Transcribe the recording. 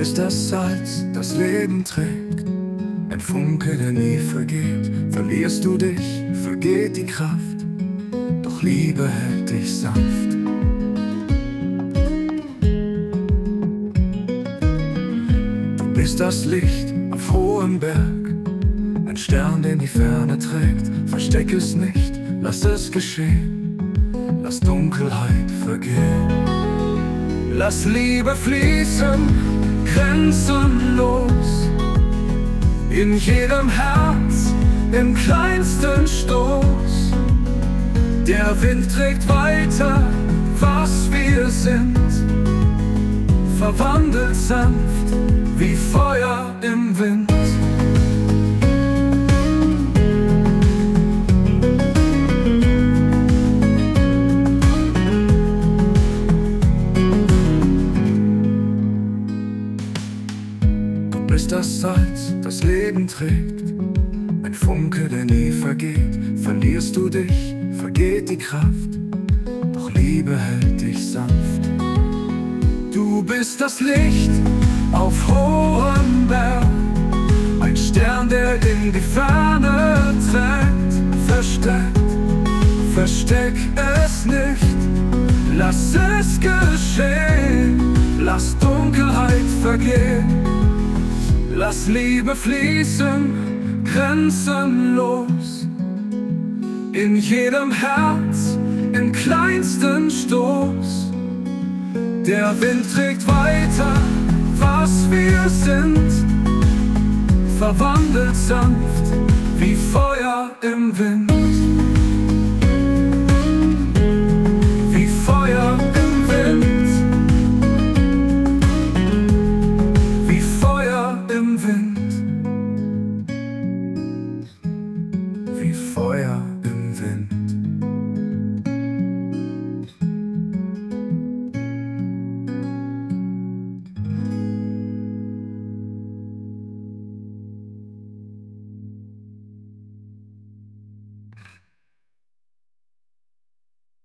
bist das Salz, das Leben trägt, ein Funke, der nie vergeht. Verlierst du dich, vergeht die Kraft, doch Liebe hält dich sanft. Du bist das Licht auf hohem Berg, ein Stern, den die Ferne trägt. Versteck es nicht, lass es geschehen, lass Dunkelheit vergehen. Lass Liebe fließen, grenzenlos, in jedem Herz, im kleinsten Stoß. Der Wind trägt weiter, was wir sind, verwandelt sanft wie Feuer im Wind. Du bist das Salz, das Leben trägt, ein Funke, der nie vergeht. Verlierst du dich, vergeht die Kraft, doch Liebe hält dich sanft. Du bist das Licht auf hohem Berg, ein Stern, der in die Ferne trägt. Versteck es nicht, lass es geschehen, lass Dunkelheit vergehen. Lass Liebe fließen, grenzenlos, in jedem Herz, im kleinsten Stoß. Der Wind trägt weiter, was wir sind, verwandelt sanft wie Feuer im